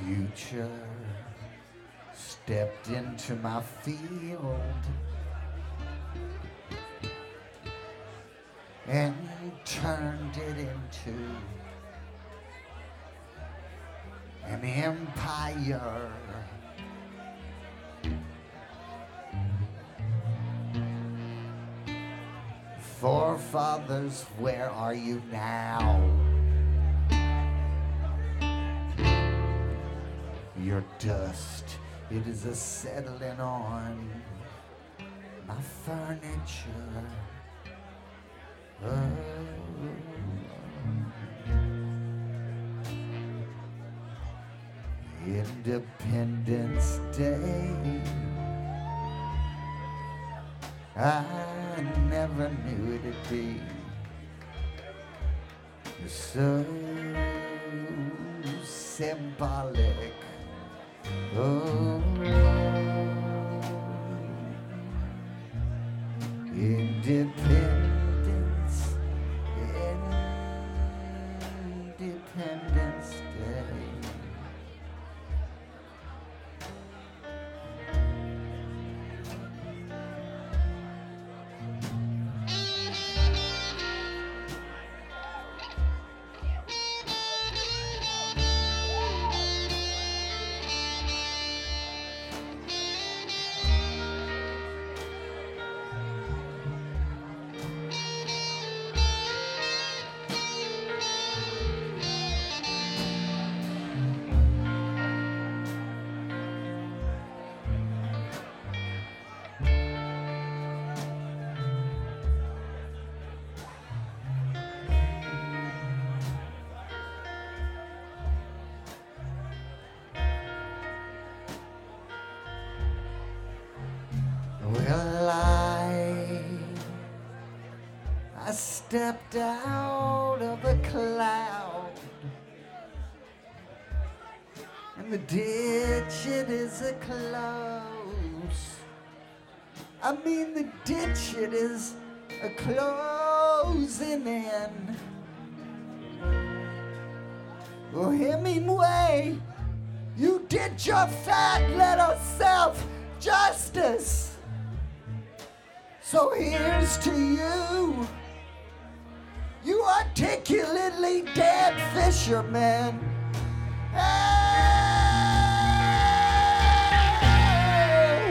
future stepped into my field and turned it into an empire. Forefathers, where are you now? Your dust, it is a settling on my furniture. Independence Day, I never knew it'd be so symbolic. Oh, independence, Independence Day. Well, I stepped out of a cloud, and the ditch, it is a close. I mean, the ditch, it is a closing in. Oh, Hemingway, you did your fat little self justice. So here's to you, you articulately dead fisherman. Hey!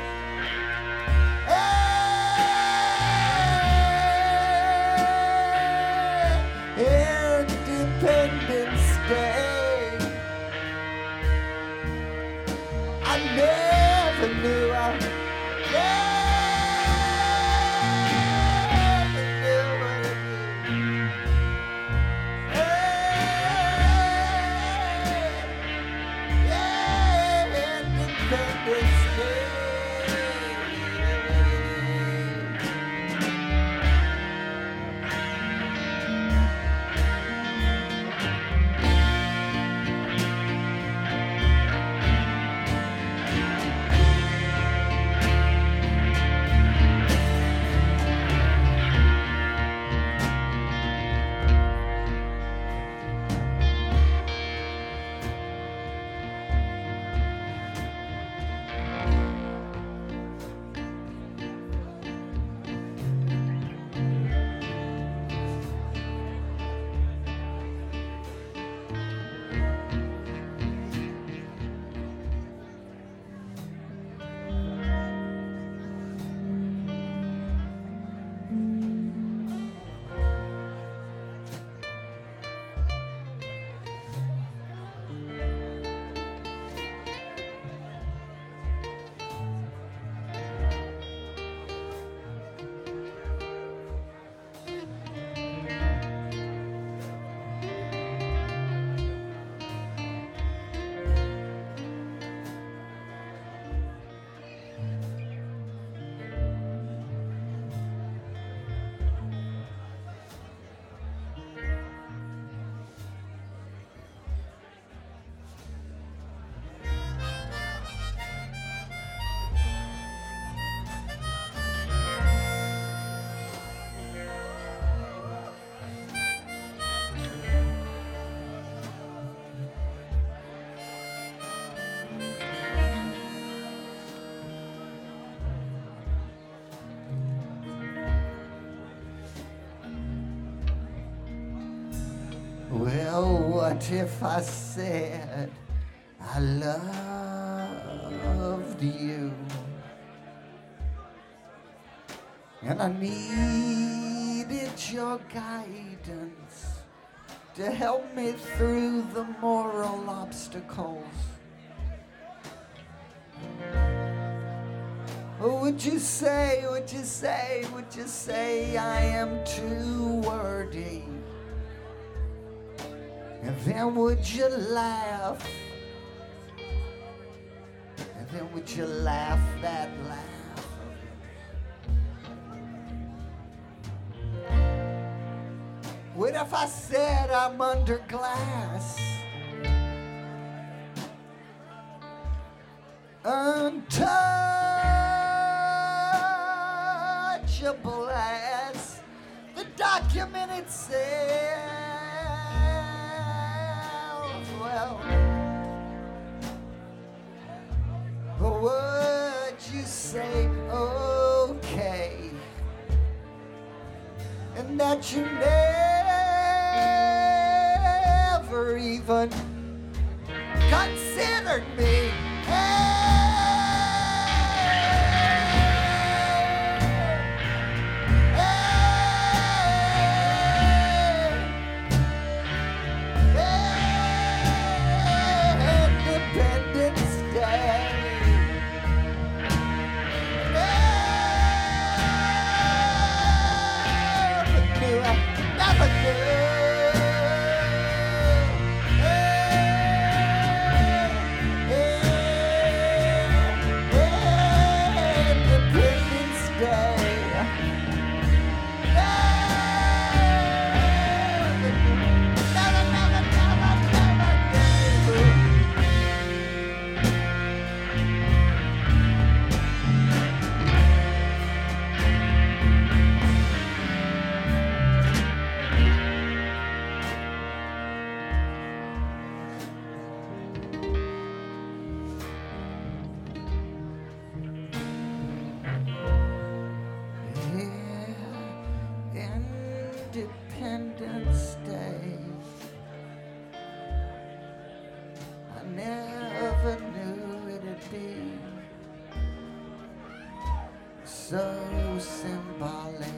Hey! Independence Day. I never knew I Well, what if I said I loved you? And I needed your guidance to help me through the moral obstacles. Would you say I am too wordy? And then would you laugh? And then would you laugh that laugh? What if I said I'm under glass? Untouchable as the document itself. Well, would you say okay? And that you never even considered me. Independence Day. Never knew. Independence Day. Never knew. Independence Day. I never knew it'd be so symbolic.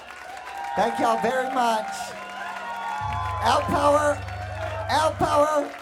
Thank y'all very much. Out power, out power.